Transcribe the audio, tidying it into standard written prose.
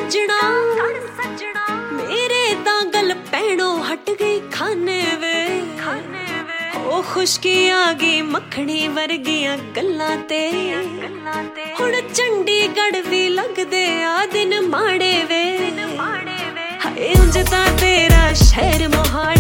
सजना मेरे तां गल पैणों हट गई खाने वे ओ खुशकी आ गई मक्खनी वर्गियां गल्लां ते हुण चंडीगढ़ भी लगदे आ दिन माड़े वे हाय उंज तां तेरा शहर मोहाली